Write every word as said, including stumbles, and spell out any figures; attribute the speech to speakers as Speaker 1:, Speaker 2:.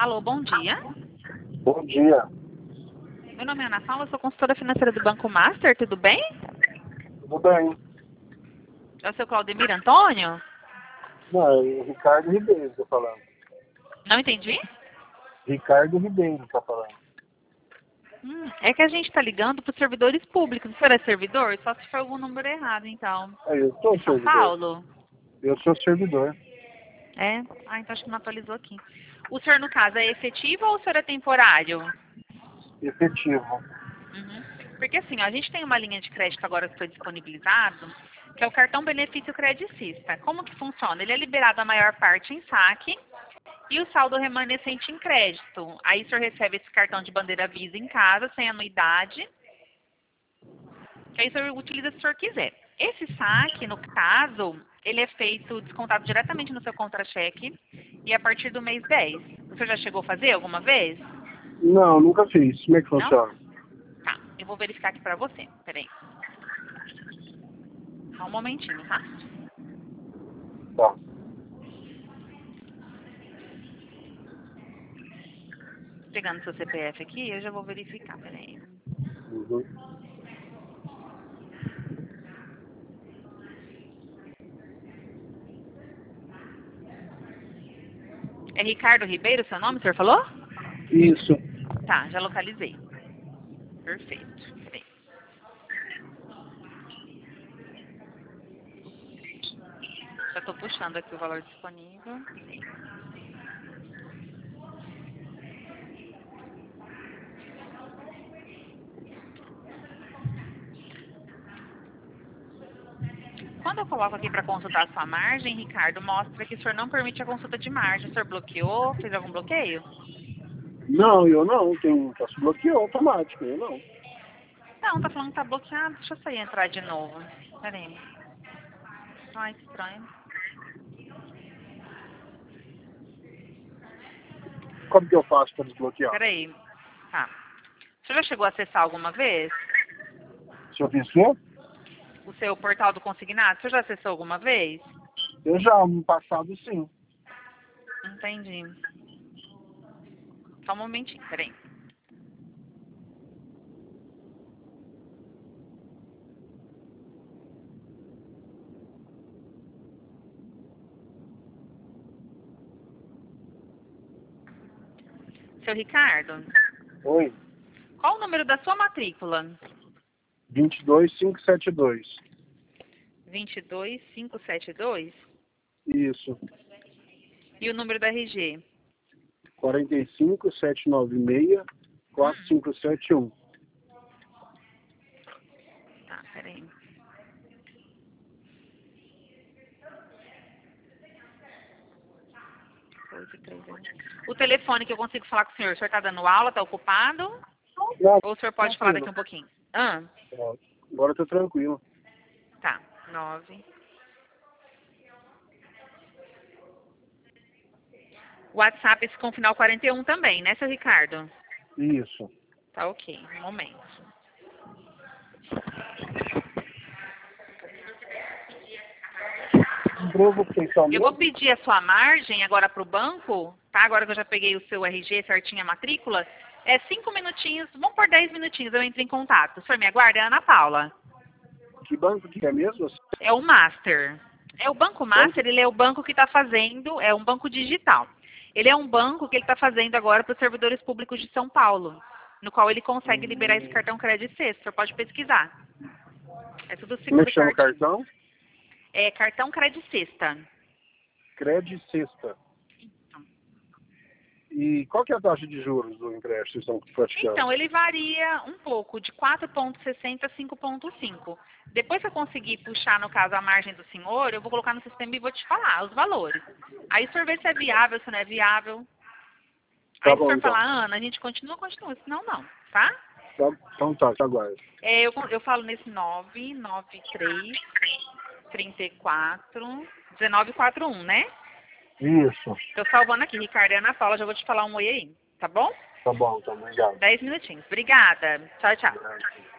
Speaker 1: Alô, bom dia.
Speaker 2: Bom dia.
Speaker 1: Meu nome é Ana Paula, sou consultora financeira do Banco Master, tudo bem?
Speaker 2: Tudo bem?
Speaker 1: É o seu Claudemir Antônio?
Speaker 2: Não, é o Ricardo Ribeiro que tá falando.
Speaker 1: Não entendi?
Speaker 2: Ricardo Ribeiro tá falando.
Speaker 1: Hum, é que a gente está ligando para os servidores públicos. O senhor é servidor? Só se for algum número errado, então.
Speaker 2: É, eu sou
Speaker 1: De São
Speaker 2: servidor.
Speaker 1: Paulo?
Speaker 2: Eu sou servidor.
Speaker 1: É? Ah, então acho que não atualizou aqui. O senhor, no caso, é efetivo ou o senhor é temporário?
Speaker 2: Efetivo.
Speaker 1: Uhum. Porque assim, ó, a gente tem uma linha de crédito agora que foi disponibilizado, que é o cartão benefício credicista. Como que funciona? Ele é liberado a maior parte em saque e o saldo remanescente em crédito. Aí o senhor recebe esse cartão de bandeira Visa em casa, sem anuidade, que aí o senhor utiliza se o senhor quiser. Esse saque, no caso, ele é feito descontado diretamente no seu contra-cheque e a partir do mês dez. O senhor já chegou a fazer alguma vez?
Speaker 2: Não, nunca fiz. Como é que
Speaker 1: Não?
Speaker 2: funciona?
Speaker 1: Tá, eu vou verificar aqui pra você. Peraí. Só um momentinho, tá?
Speaker 2: Tá.
Speaker 1: Pegando seu C P F aqui, eu já vou verificar, peraí.
Speaker 2: Uhum.
Speaker 1: É Ricardo Ribeiro seu nome, o senhor falou?
Speaker 2: Isso.
Speaker 1: Tá, já localizei. Perfeito. Peraí. Já tô puxando aqui o valor disponível. Quando eu coloco aqui para consultar a sua margem, Ricardo, mostra que o senhor não permite a consulta de margem. O senhor bloqueou? Fez algum bloqueio?
Speaker 2: Não, eu não. Tem um posso bloquear automático. Eu não.
Speaker 1: Não, tá falando que tá bloqueado. Deixa eu sair e entrar de novo. Peraí. Ai, que estranho.
Speaker 2: Como que eu faço para desbloquear?
Speaker 1: Peraí. Tá. O senhor já chegou a acessar alguma vez
Speaker 2: Se eu fiz o quê?
Speaker 1: o seu portal do consignado? O senhor já acessou alguma vez?
Speaker 2: Eu já, no passado, sim.
Speaker 1: Entendi. Só um momentinho, peraí. Seu Ricardo,
Speaker 2: Oi.
Speaker 1: qual o número da sua matrícula?
Speaker 2: vinte e dois, quinhentos e setenta e dois.
Speaker 1: vinte e dois, quinhentos e setenta e dois?
Speaker 2: Isso.
Speaker 1: E o número da R G?
Speaker 2: quarenta e cinco, setecentos e noventa e seis, quatro cinco sete um.
Speaker 1: Tá, peraí. oito, três, o telefone que eu consigo falar com o senhor, o senhor tá dando aula, tá ocupado?
Speaker 2: Não,
Speaker 1: Ou o senhor pode falar daqui um pouquinho? Ah,
Speaker 2: agora eu tô tranquilo.
Speaker 1: tá. nove. WhatsApp esse com final quarenta e um também, né, seu Ricardo?
Speaker 2: Isso.
Speaker 1: Tá ok, um momento.
Speaker 2: Empresa que vocês são
Speaker 1: Eu vou
Speaker 2: mesmo?
Speaker 1: pedir a sua margem agora para o banco, tá? Agora que eu já peguei o seu R G, certinho a matrícula. É cinco minutinhos, vamos por dez minutinhos, eu entro em contato. O senhor me aguarda? É a Ana Paula.
Speaker 2: Que banco que é mesmo?
Speaker 1: É o Master. É o Banco Master, ele é o banco que está fazendo, é um banco digital. Ele é um banco que ele está fazendo agora para os servidores públicos de São Paulo, no qual ele consegue liberar esse cartão crédito sexto. O senhor pode pesquisar. É tudo
Speaker 2: Como é
Speaker 1: seguro
Speaker 2: que chama o
Speaker 1: certinho.
Speaker 2: cartão?
Speaker 1: É cartão crédito sexta.
Speaker 2: Crédito Sexta. E qual que é a taxa de juros do empréstimo que estão praticando?
Speaker 1: Então, ele varia um pouco, de quatro vírgula sessenta a cinco vírgula cinco. Depois que eu conseguir puxar, no caso, a margem do senhor, eu vou colocar no sistema e vou te falar os valores. Aí o senhor vê se é viável, se não é viável.
Speaker 2: Tá
Speaker 1: Aí se o
Speaker 2: bom,
Speaker 1: senhor
Speaker 2: então.
Speaker 1: falar, Ana, a gente continua, continua. Senão, não, tá?
Speaker 2: Tá, então tá, te aguardo.
Speaker 1: É, eu, eu falo nesse nove nove três, trinta e quatro, dezenove quarenta e um, né?
Speaker 2: Isso.
Speaker 1: Tô salvando aqui, Ricardo e Ana Paula, já vou te falar um oi aí, tá bom?
Speaker 2: Tá bom, então, obrigado.
Speaker 1: Dez minutinhos. Obrigada. Tchau, tchau.
Speaker 2: Obrigado.